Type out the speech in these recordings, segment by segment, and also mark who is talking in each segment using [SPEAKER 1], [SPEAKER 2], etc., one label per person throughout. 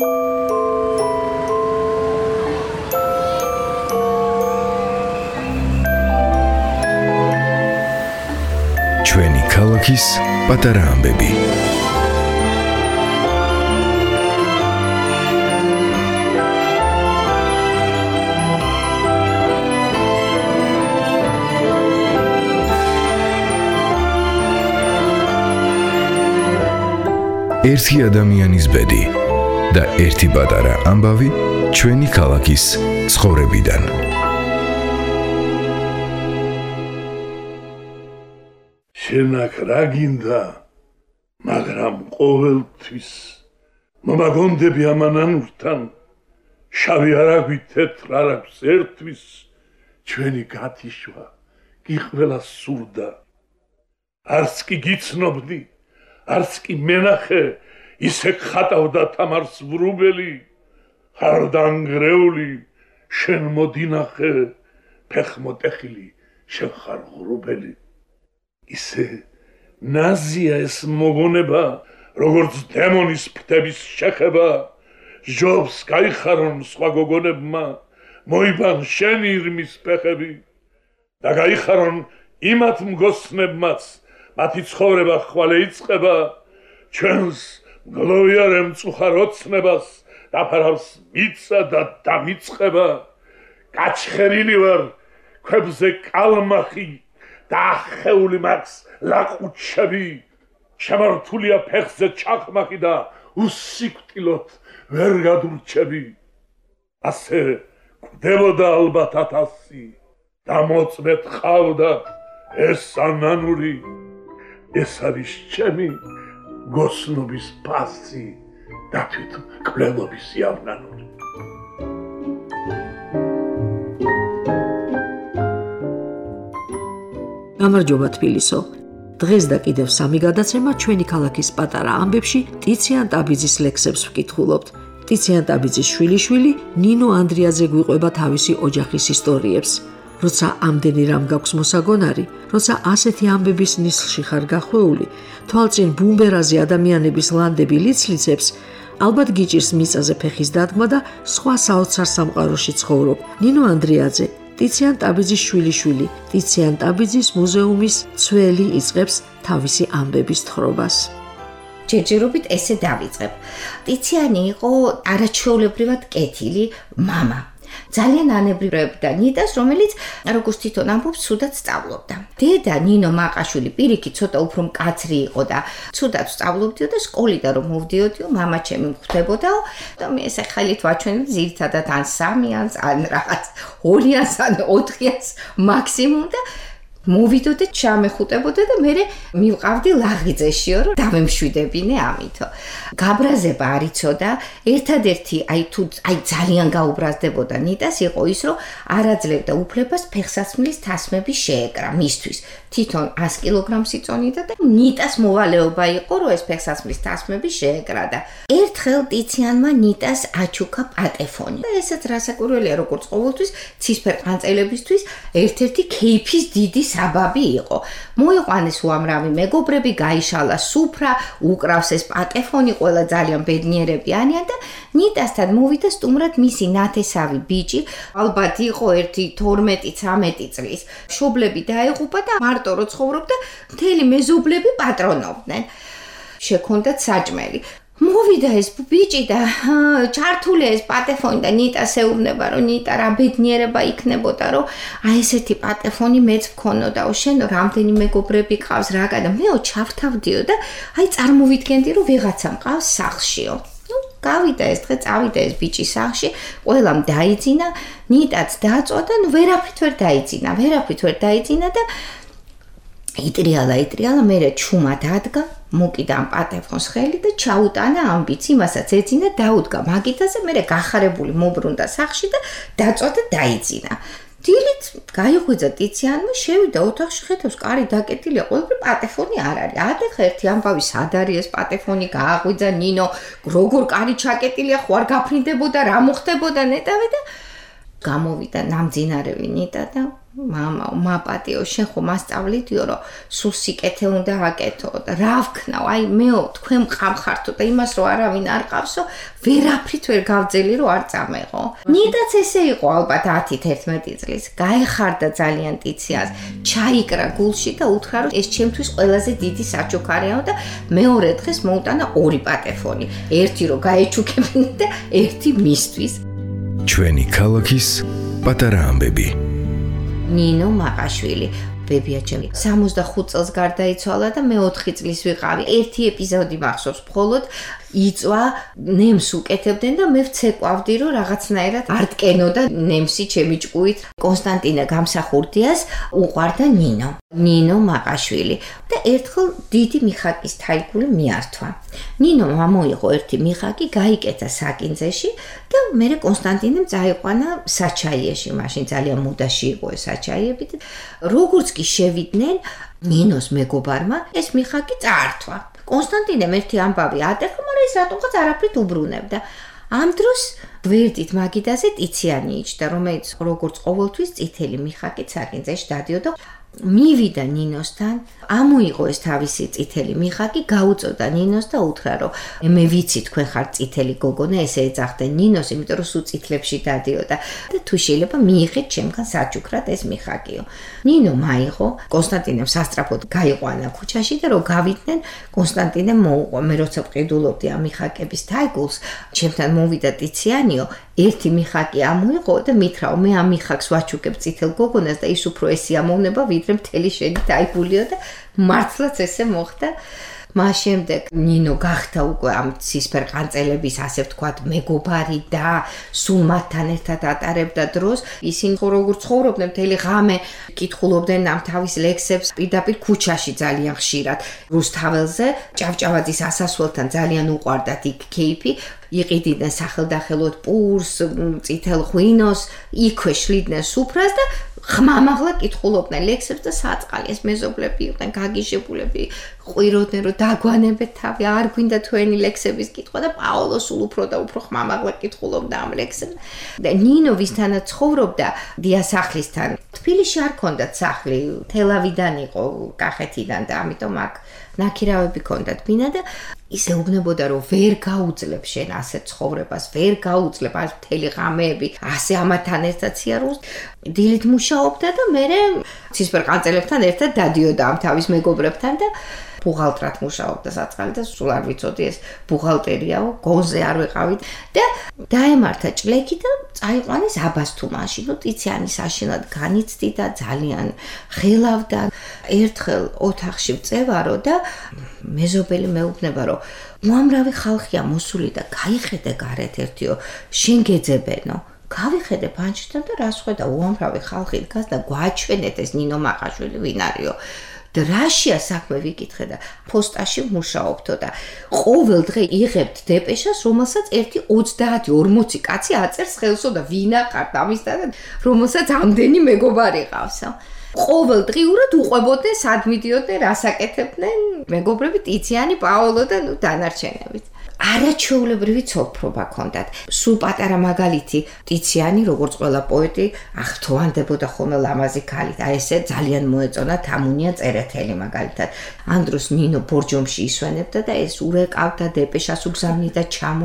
[SPEAKER 1] ჩვენი ქალაქის პატარა ამბები. ერთი ადამიანის ბედი და ერთი პატარა ამბავი ჩვენი ქალაქის ცხოვრებიდან.
[SPEAKER 2] შენ აქ რა გინდა, მაგრამ ყოველთვის მომაგონდები ამანანურთან, შავი არ აგვით თეთრ არ აქვს ერთვის, ჩვენი გათიშვა კი ყველას სურდა. არც კი გიცნობდი, არც კი მენახე, ისე ხატავდა თამარს ვრუბელი, ხარდანგრეული შენ მოდინახე, ფეხმოტეხილი შენ ხარ ღრუბელი. ისე ნაზია ეს მოგონება, როგორც დემონის ფრთების შეხება, ჟობს გაიხარონ სხვა გოგონებმა, მოიბან შენი ირმის ფეხები და გაიხარონ იმათ მგოსნებმაც, მათი ცხოვრება ხვალე იწყება, ჩვენს გლოვიარე მწუხარ ოცნებას დაფარავს მიწა და დამიწყება. გაჩხერილი ვარ ქვებზე კალმახი და ახეული მაქვს ლაყუჩები, შემართულია ფეხზე ჩახმახი და უსიკვდილოდ ვერ გადურჩები. ასე კვდებოდა ალბათ 1000 და მოწმეთ ყავდათ ეს ანანური. ეს არის ჩემი გოსნობის ფასი და თვით კვლელობის იავნანური.
[SPEAKER 3] გამარჯობა თბილისო. დღეს და კიდევ სამი გადაცემა ჩვენი ქალაქის პატარა ამბებში ტიციან ტაბიძის ლექსებს ვკითხულობთ. ტიციან ტაბიძის შვილიშვილი ნინო ანდრიაძე გვიყვება თავისი ოჯახის ისტორიებს. როცა ამდენი რამ გაქვს მოსაგონარი, როცა ასეთი ამბების ნისლში ხარ გახვეული, თვალწინ ბუმბერაზე ადამიანების ლანდები ლიცლიცებს, ალბათ გიჭირს მიწაზე ფეხის დადგმა და სხვა საოცარ სამყაროში ცხოვრობ. ნინო ანდრიაძე, ტიციან ტაბიძის შვილიშვილი, ტიციან ტაბიძის მუზეუმის ცველი იწყებს თავისი ამბების თხრობას.
[SPEAKER 4] ჯერჯერობით ესე დავიწყებ. ტიციანი იყო არაჩვეულებრივად კეთილი მამა. ძალიან ანებრივებდა ნიტას, რომელიც როგორც თვითონ ამბობს, ცუდად სწავლობდა. დედა ნინო მაყაშვილი პირიქით ცოტა უფრო მკაცრი იყო და ცუდად სწავლობდიო და სკოლიდან რომ მოვდიოდიო, მამა ჩემი მხვდებოდაო და მე ესე ხელით ვაჩვენებდი ძირითადად ან 3-იანს, ან რაღაც 2-იანს, ან 4-იანს მაქსიმუმ და მოვიდოდე ჩამეხუტებოდა და მე მივყავდი ლაღიძეშიო რომ დავემშვიდებინე ამითო. გაბრაზება არ იცოდა, ერთადერთი თუ ძალიან გაუბრაზდებოდა ნიტას იყო ის რომ არ აძლევდა უფლებას ფეხსაცმლის თასმების შეეკრა მისთვის. თვითონ 100 კილოგრამს იწონიდა და ნიტას მოვალეობა იყო რომ ეს ფეხსაცმლის თასმები შეეკრა და ერთხელ ტიციანმა ნიტას აჩუქა პატეფონი. და ესეც რასაკვირველია როგორც ყოველთვის ცისფერ ყანწელებისთვის ერთ-ერთი кейფის დიდი საბაბი იყო. მოიყვანეს უამრავი მეგობრები, გაიშალა სუფრა, უკრავს ეს პატეფონი, ყველა ძალიან ბედნიერები არიან და ნიტასთან მოვიდა სტუმრად მისი ნათესავი ბიჭი, ალბათ იყო 12-13 წლის. შობლები დაეღუპა და მარტო რო ცხოვრობდა, მთელი მეზობლები პატრონობდნენ. შექონდათ საჭმელი. მოვიდა ეს ბიჭი და ჩართულია ეს პატეფონი და ნიტას ეუბნება რომ ნიტა რა ბედნიერება იქნებოდა რომ აი ესეთი პატეფონი მეც ვქონოდაო, შენ რამდენი მეგობრები ყავს რა და მეო ჩავთავდიო და აი წარმოვიდგენდი რომ ვიღაცა მყავს სახლშიო. გავიდა ეს დღე, წავიდა ეს ბიჭი სახლში, ყველამ დაიძინა, ნიტაც დაწოდა, ვერაფრით ვერ დაიძინა და იტრიალა, მერე ჩუმად ადგა, მოკიდა ამ პატეფონს ხელი და ჩაუტანა ამბიც, იმასაც ეძინა, დაუდგა მაგიდაზე, მერე გახარებული მობრუნდა სახლში და დაწოდა დაიძინა. დილით გაიღვიძა ტიციანმა, შევიდა ოთახში, ხედავს კარი დაკეტილია, ყველაფერი პატეფონი არ არის. ატეხა ერთი ამბავი სად არის ეს პატეფონი, გააღვიძა ნინო, როგორ კარი ჩაკეტილია, ხო არ გაფრინდებოდა, რა მოხდებოდა ნეტავე და გამოვიდა ნამძინარევი ნიტა და მამა, მაპატიო, შენ ხო მასწავლიდიო, რომ სულ სიკეთე უნდა აკეთო და რა ვქნაო, აი მეო, თქვენ მყავხართო და იმას რომ არავინ არ ყავსო, ვერაფრით ვერ გავძელი რომ არ წამეღო. ნიტაც ესე იყო ალბათ 10-11 წლის. გაეხარდა ძალიან ტიციას, ჩაიკრა გულში და უთხრა რომ ეს ჩემთვის ყველაზე დიდი საჩუქარია და მეორე დღეს მოუტანა 2 პატეფონი. ერთი რომ გაეჩუქებინა და ერთი მისთვის.
[SPEAKER 1] ჩვენი ქალაქის პატარა ამბები.
[SPEAKER 4] ნინო მაყაშვილი ბებია ჩემი 65 წელს გარდაიცვალა და მე 4 წლის ვიყავი. ერთი ეპიზოდი მახსოვს, მხოლოდ იწვა ნემს უკეთებდნენ და მე ვცეკვავდი რომ რაღაცნაირად არტკენო და ნემსი ჩემი ჭკუით კონსტანტინე გამსახურდიას უყვარდა ნინო მაყაშვილი და ერთხელ დიდი მიხაკის თაიგული მიართვა. ნინო ამოიღო ერთი მიხაკი, გაიკეთა საკინძეში და მე კონსტანტინემ წაიყვანა საჩაიეში, მაშინ ძალიან მოდაში იყო ეს საჩაიები და როგორც კი შევიდნენ ნინოს მეგობარმა ეს მიხაკი წაართვა. კონსტანტინემ ერთი ამბავი ატეხა, მაგრამ ის რატომღაც არაფრით უბრუნებდა. ამ დროს გვერდით მაგიდაზე ტიციანი იჯდა, რომელიც როგორც ყოველთვის წითელი მიხაკით საკინძეში დადიოდა. მივიდა ნინოსთან, ამოიღო ეს თავისი წითელი მიხაკი, გაუწოდა ნინოს და უთხრა რომ მე ვიცი თქვენ ხართ წითელი გოგონა, ესე ეძახდნენ ნინოს, იმიტომ რომ სულ წითლებში დადიოდა და თუ შეიძლება მიიღეთ ჩემგან საჩუქრად ეს მიხაკიო. ნინო მაიღო, კონსტანტინემ სასწრაფოდ გაიყვანა ქუჩაში და რომ გავიდნენ, კონსტანტინემ მოუყვა. მე როცა ვყიდულობდი ამ მიხაკების თაიგულს, ჩემთან მოვიდა ტიციანიო, ერთი მიხაკი ამოიღო და მითხრაო, მე ამ მიხაკს ვაჩუქებ წითელ გოგონას და ის უფრო ესი ამოვნება ვიდრე მთელი შენი თაიგულიო და მართლაც ესე მოხდა. მას შემდეგ ნინო გახდა უკვე ამ ცისფერყანწელების ასე ვთქვათ მეგობარი და სულ მათთან ერთად ატარებდა დროს. ისინი როგორ ცხოვრობდნენ, მთელი ღამე კითხულობდნენ ამ თავის ლექსებს პირდაპირ ქუჩაში ძალიან ხშირად. რუსთაველზე ჭავჭავაძის ასასვლელთან ძალიან უყვარდათ იქ კეიფი. იყიდნენ სახელდახელოდ პურს, წითელ ღვინოს, იქვე შლიდნენ სუფრას და ხმამაღლა კითხულობდნენ ლექსებს და საწყალი ეს მეზობლები იყვნენ გაგიჟებულები, ყვიროდნენ რომ დაგვანებეთ თავი, არ გვინდა თქვენი ლექსების კითხვა და პაოლო სულ უფრო და უფრო ხმამაღლა კითხულობდა ამ ლექსებს. და ნინო ვისთანაც ცხოვრობდა დიასახლისთან. თბილისში არ ჰქონდათ სახლი, თელავიდან იყო კახეთიდან და ამიტომ აქ ნაქირავები ჰქონდათ ბინა და ისე უგნებოდა რომ ვერ გაუძლებ შენ ასე ცხოვრებას, ვერ გაუძლებ ამ მთელი ღამეები, ასე ამათთან ერთად სიარულს. დილით მუშაობდა და მერე ცისფერყანწელებთან ერთად დადიოდა ამ თავის მეგობრებთან და ბუღალტრად მუშაობდა საწყალი და სულ არ ვიცოდი ეს ბუღალტერიაო, გონზე არ ვიყავით და დაემართა ჭლექი და წაიყვანეს აბასთუმანში. ნუ ტიციანი საშინლად განიცდი და ძალიან ხელავდა. ერთხელ ოთახში ვწევარო და მეზობელი მეუბნება რომ უამრავი ხალხია მოსული და გაიხედე გარეთ ერთიო, შენ გეძებენო. გავიხედე პანჩიდან და რას ხედა უამრავი ხალხი დგას და გვაჩვენეთ ეს ნინო მაყაშვილი ვინ არისო. და რაშია საქმე ვიკითხე და პოსტაში მუშაობთო და ყოველ დღე იღებთ დეპეშას, რომელსაც ერთი 30-40 კაცი აწერს ხელსო და ვინა ხართ ამისთან და რომელსაც ამდენი მეგობარი ყავსო. ყოველ დღიურად უყვებოდნენ, სად მიდიოდნენ, რას აკეთებდნენ მეგობრები ტიციანი, პაოლო და ნუ დანარჩენებით. არაჩვეულებრივი ცოლფრობა ჰქონდათ. სულ პატარა მაგალითი ტიციანი, როგორც ყველა პოეტი, აღთოვანდებოდა ხოლმე ლამაზი ქალით. აი ესე ძალიან მოეწონა თამუნია წერეთელი მაგალითად. ამ დროს ნინო ბორჯომში ისვენებდა და ეს ურეკავდა დეპეშას უგზავნიდა,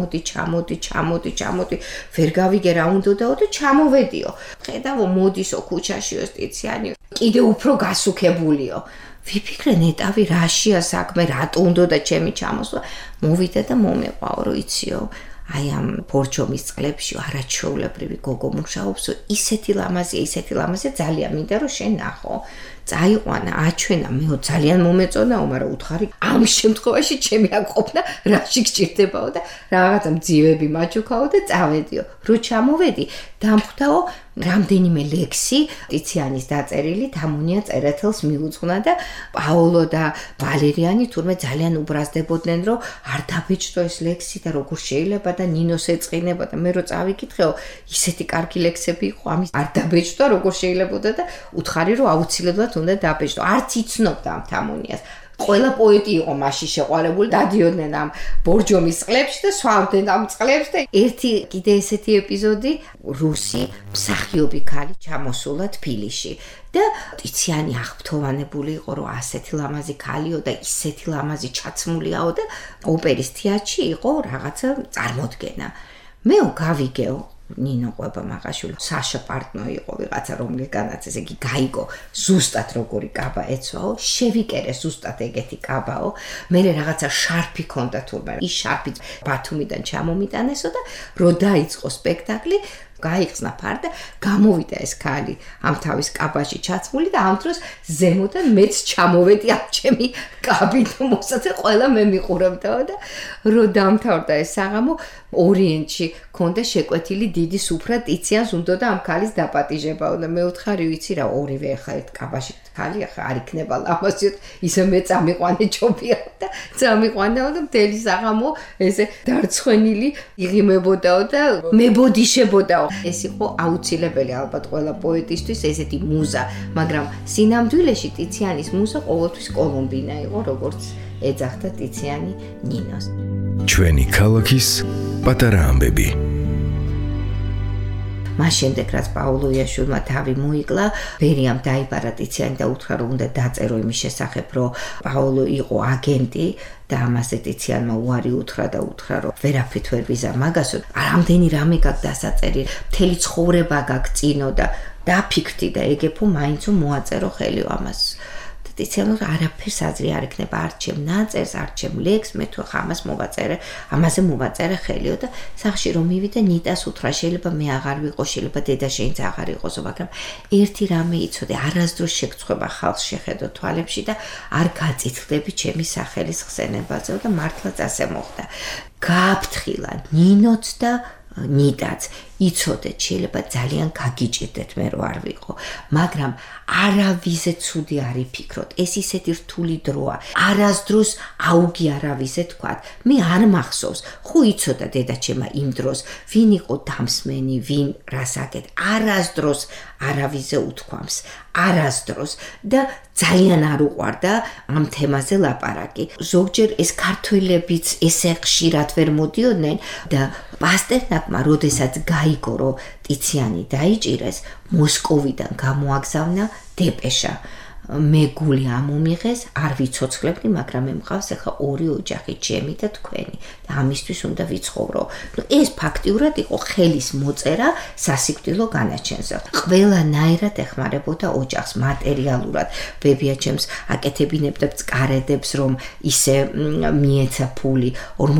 [SPEAKER 4] ჩამოდი, ვერ გავიგე რა უნდაო და ჩამოვედიო. ხედავო მოდისო ქუჩაშიო ტიციანი. კიდე უფრო გასუქებულიო. ვიფიქრე ნეტავი რაშია საქმე, რატო უნდა და ჩემი ჩამოსვლა. მოვიდა და მომეყვაო, რომ იციო, აი ამ ბორჯომის წყლებში არაჩვეულებრივი გოგო მუშაობსო, ისეთი ლამაზია, ძალიან მინდა რომ შენ ნახო. წაიყვანა, აჩვენა, მე ძალიან მომეწონაო, მაგრამ უთხარი ამ შემთხვევაში ჩემი აქ ყოფნა რაში გჭირდებაო და რაღაცა მძივები მაჩუქაო და წავედიო. რო ჩამოვედი, დამხვდაო რამდენიმე ლექსი ტიციანის დაწერილი თამუნია წერეთელს მიუძღვნა და პაოლო და ვალერიანი თურმე ძალიან უბრაზდებოდნენ, რომ არ დაბეჭდო ეს ლექსი და როგორ შეიძლება და ნინოს ეწყინება და მე რო წავიკითხეო, ისეთი კარგი ლექსები იყო, ამის არ დაბეჭდო, როგორ შეიძლებოდა და უთხარი რომ აუცილებლად უნდა დაბეჭდო. არც იცნობდა ამ თამუნიას. ყველა პოეტი იყო მაშინ შეყვარებული, დადიოდნენ ამ ბორჯომის წყლებში და სვავდნენ ამ წყლებს და ერთი კიდე ესეთი ეპიზოდი, რუსი მსახიობი ქალი ჩამოსულა თბილისში და ტიციანი აღფრთოვანებული იყო, რომ ასეთი ლამაზი ქალიო და ისეთი ლამაზი ჩაცმულიაო და ოპერის თეატრში იყო რაღაცა წარმოდგენა. მე გავიგეო ნინო ყვება მაღაშვილი, საშა პარტნო იყო ვიღაცა, რომელიღაც ესე იგი გაიგო ზუსტად როგორი კაბა ეცვაო, შევიკერე ზუსტად ეგეთი კაბაო, მე რაღაცა შარფი ქონდა თურმე, ის შარფი ბათუმიდან ჩამომიტანესო და რო დაიწყო სპექტაკლი, გაიხსნა ფარ და გამოვიდა ეს ქალი ამ თავის კაბაში ჩაცმული და ამ დროს ზემოდან მეც ჩამოვედი ამ ჩემი კაბით მოსაცე ყველა მე მიყურებდაო და რო დამთავრდა ეს საღამო ორიენტში ქონდა შეკვეთილი დიდი სუფრა ტიციანს უნდოდა ამ ქალის დაპატიჟებაო და მე ვთხარი ვიცი რა ორივე ახლა ერთ კაბაში ქალი ახლა არ იქნება ლამაზი ისე მე წამიყვანე ჯობია და წამიყვანაო და მთელი საღამო ესე დარცხვენილი იღიმებოდაო და მებოდიშებოდაო ეს იყო აუცილებელი ალბათ ყველა პოეტისთვის ესეთი მუზა, მაგრამ სინამდვილეში ტიციანის მუზა ყოველთვის კოლუმბინა იყო, როგორც ეძახდა ტიციანი ნინოს.
[SPEAKER 1] ჩვენი ქალაქის პატარა ამბები.
[SPEAKER 4] მას შემდეგ რაც პაოლო იაშვილმა თავი მოიკლა, ბერიამ დაიბარა ტიციანი და უთხრა რომ უნდა დაწერო იმის შესახებ, რომ პაოლო იყო აგენტი და ამაზე ტიციანმა უარი უთხრა და უთხრა რომ ვერაფრით ვერ ვიზარ მაგასო, ამდენი რამე გაქვს დასაწერი, მთელი ცხოვრება გაქვს წინო და დაფიქრდი და ეგეფო მაინცო მოაწერო ხელი ამას. ტიციანო არაფერს აზრი არ იქნება არ ჩემ ნაწერს, არ ჩემ ლექს, მე თუ ამას მოვაწერე, ამაზე მოვაწერე ხელიო და სახში რომ მივიდა ნიტას უთხრა შეიძლება მე აღარ ვიყო, შეიძლება დედაშენიც აღარ იყოსო, მაგრამ ერთი რამე იცოდე, არასდროს შეგწყვება ხალხს შეხედო თვალებში და არ გაწითლდები ჩემი სახელის ხსენებაზე და მართლაც ასე მოხდა. გააფრთხილა ნინოც და ნიტაც იცოდეთ შეიძლება ძალიან გაგიჭირდეთ მე რო არ ვიყო, მაგრამ არავიზე ცუდი არ იფიქროთ, ეს ისეთი რთული დროა, არასდროს აუგი არავიზე თქვათ, მე არ მახსოვს, ხო იცოდა დედაჩემა იმ დროს, ვინ იყო დამსმენი, ვინ რას აკეთ, არასდროს არავიზე უთქვამს, არასდროს და ძალიან არ უყვარდა ამ თემაზე ლაპარაკი. ზოგჯერ ეს ქართველებიც ესე ხშირად ვერ მოდიოდნენ და პასტერნაკმა როდესაც გაიგო, რომ ტიციანი დაიჭირეს, მოსკოვიდან გამოაგზავნა დეპეშა. მე გული ამომიღეს, არ ვიცოცხლებდი, მაგრამ მე მყავს ახლა ორი ოჯახი, ჩემი და თქვენი და ამისთვის უნდა ვიცხოვრო. ეს ფაქტიურად იყო ხელის მოწერა სასიკვდილო განაჩენზე. ყველანაირად ეხმარებოდა ოჯახს მატერიალურად. ბებიაჩემს აკეთებინებდა წყარედებს, რომ ისე მიეცა ფული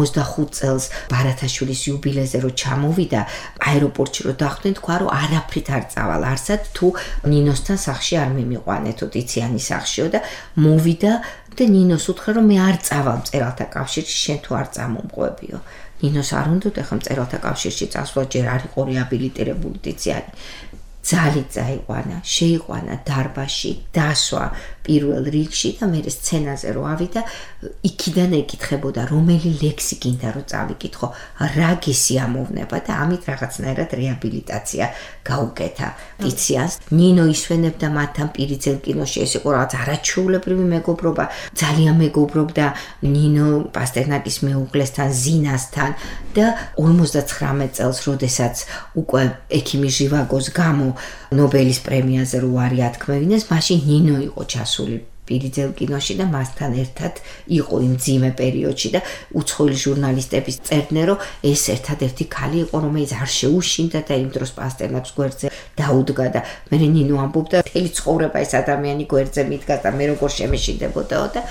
[SPEAKER 4] 45 წელს ბარათაშვილის იუბილეზე რო ჩამოვიდა, აეროპორტში რო დახვდნენ, თქვა რომ არაფრით არ წავალ არსად თუ ნინოსთან სახში არ მიმიყვანეთო ტიციანი სახშიო და მოვიდა და ნინოს უთხრა რომ მე არ წავალ მწერალთა კავშირში, შენ თუ არ წამომყვებიო. ნინოს არ უნდა და ხა მწერალთა კავშირში წასვლა ჯერ არ იყო რეაბილიტირებული ტიციანი. ძალიან წაიყვანა, შეიყვანა დარბაზში, დასვა პირველ რიგში და მე სცენაზე რო ავიდა, იქიდან ეკითხებოდა რომელი ლექსი გინდა რომ წავიკითხო, რა გესიამოვნება და ამით რაღაცნაირად რეაბილიტაცია გაუკეთა ტიციანს. ნინო ისვენებდა მათთან პირიძელ კინოში, ეს იყო რაღაც არაჩვეულებრივი მეგობრობა, ძალიან მეგობრობდა ნინო პასტერნაკის მეუღლესთან, ზინასთან და 59 წელს, როდესაც უკვე ექიმი ჟივაგოს გამო ნობელის პრემიაზე რო უარი ათქმევინეს, მაშინ ნინო იყო ჩასული პირიძელ კინოში და მასთან ერთად იყო იმ ძიმე პერიოდში და უცხოელი ჟურნალისტების წერდნენ, რომ ეს ერთადერთი ქალი იყო, რომელიც არ შეუშინდა და იმ დროს პასტერნაკს გვერდზე დაუდგა და მე ნინო ამბობდა, მთელი ცხოვრება ეს ადამიანი გვერდზე მიდგა და მე როგორ შემეშინდებოდაო და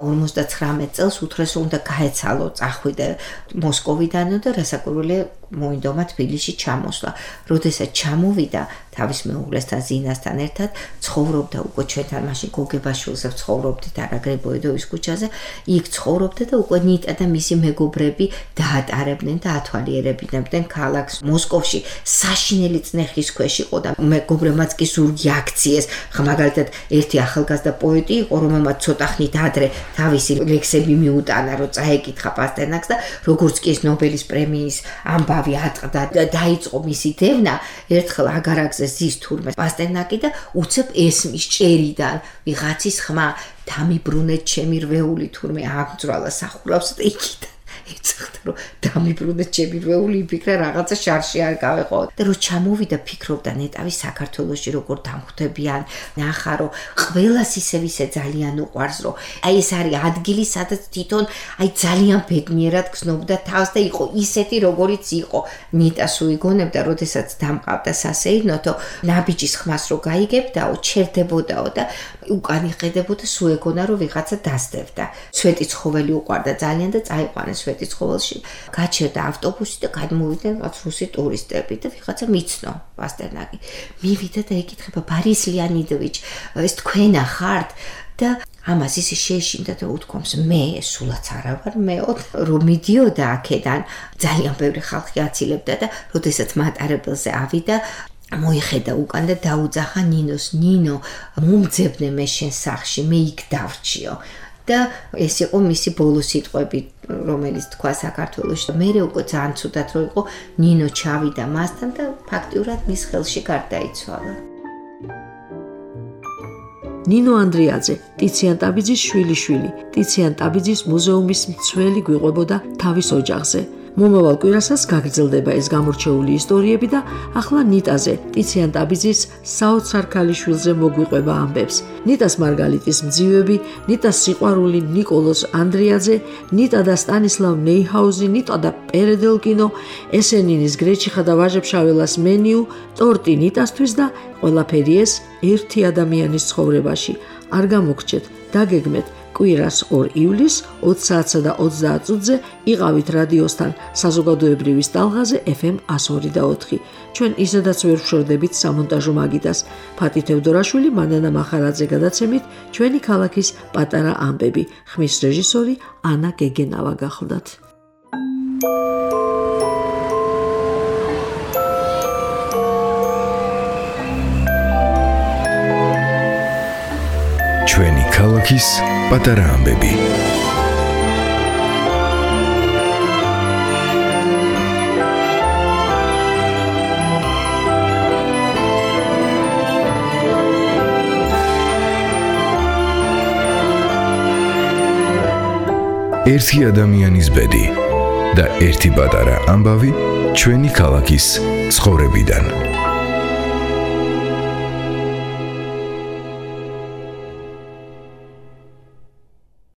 [SPEAKER 4] 59 წელს უთხრეს, რომ უნდა გაეცალო, წახვიდა მოსკოვიდანო და რასაკვირველია მოინდომა თბილისში ჩამოსვლა. როდესაც ჩამოვიდა თავის მეუღლესთან ზინასთან ერთად, ცხოვრობდა უკვე ჩვენთან მაშინ გოგებაშვილზე ცხოვრობდით არაგრებოედოვის ქუჩაზე, იქ ცხოვრობდა და უკვე ნიტა და მისი მეგობრები დაატარებდნენ და ათვალიერებინებდნენ ქალაქს მოსკოვში. საშინელი წნეხის ქვეშ იყო და მეგობრებმაც კი ზურგი აქციეს. მაგალითად, ერთი ახალგაზრდა პოეტი იყო, რომელმაც ცოტა ხნით ადრე თავისი ლექსები მიუტანა, რომ წაეკითხა პასტერნაკს და როგორც კი ეს ნობელის პრემიის ამბავი ატყდა და დაიწყო მისი დევნა, ერთხელ აგარაკზე ზის თურმე პასტერნაკი და უცებ ესმის ჭერიდან ვიღაცის ხმა დამიბრუნეთ ჩემი რვეული თურმე აღძრალა სახურავს და იქიდან ეცახდა რომ დამიბრუნეთ ჩემი რვეული იფიქრა რაღაცა შარში არ გავეყო და რომ ჩამოვიდა ფიქრობდა ნეტავი საქართველოში როგორ დამხვდებიან ნახა რომ ყველას ისე ძალიან უყვარს რომ აი ეს არის ადგილი სადაც თვითონ აი ძალიან ბედნიერად გზნობდა თავს და იყო ისეთი როგორიც იყო ნიტას უიგონებდა როდესაც დამყავდა სასეირნოთო ნაბიჯის ხმას რო გაიგებდაო ჩერდებოდაო და უკან იხედებოდა სულ ეგონა რომ ვიღაცა დასდევდა სვეტი ცხოველი უყვარდა ძალიან და წაიყვანეს სვეტი ცხოველში გაჩერდა ავტობუსი და გადმოვიდნენ რაც რუსი ტურისტები და ვიღაცა მიცნო პასტერნაკი მივიდა და ეკითხება ბორის ლეონიდოვიჩ ეს თქვენა ხართ და ამას ისე შეეშინდა და უთქვამს მე სულაც არა ვარ მეო რომ მიდიოდა აქედან ძალიან ბევრი ხალხი აცილებდა და როდესაც მატარებელზე ავიდა მოიხედა უკან და დაუძახა ნინოს ნინო მომძებნე მე შენ სახლში მე იქ დავრჩიო და ეს იყო მისი ბოლო სიტყვები რომელიც თქვა საქართველოში და მე უკვე ძალიან ცუდად რო იყო ნინო ჩავიდა მასთან და ფაქტიურად მის ხელში გარდაიცვალა
[SPEAKER 3] ნინო ანდრიაძე, ტიციან ტაბიძის შვილიშვილი, ტიციან ტაბიძის მუზეუმის მცველი გვიყვებოდა თავის ოჯახზე. მომავალ კვირასაც გაგრძელდება ეს გამორჩეული ისტორიები და ახლა ნიტაზე, ტიციან ტაბიძის საოცარ ქალიშვილზე მოგვიყვება ამბებს. ნიტას მარგალიტის მძივები, ნიტას სიყვარული ნიკოლოზ ანდრიაძე, ნიტა და სტანისლავ ნეიჰაუზი, ნიტა და პერედელკინო, ესენინის გრეჩიხა და ვაჟებშაველას მენიუ, ტორტი ნიტასთვის და ყველაფერი ეს ერთი ადამიანის ცხოვრებაში. არ გამოგრჩეთ, დაგეგმეთ კვირას 2 ივლისს 20 საათსა და 30 წუთზე იყავით რადიოსთან საზოგადოებრივის ტალღაზე FM 102.4. ჩვენ ისედაც ვერ ვშორდებით სამონტაჟო მაგიდას. ფათი თევდორაშვილი, მანანა მახარაძე გადაცემით ჩვენი ქალაქის პატარა ამბები. ხმის რეჟისორი ანა გეგენავა გახლდათ.
[SPEAKER 1] ჩვენი ქალაქის პატარა ამბები. ერთი ადამიანის ბედი და ერთი პატარა ამბავი ჩვენი ქალაქის ცხოვრებიდან.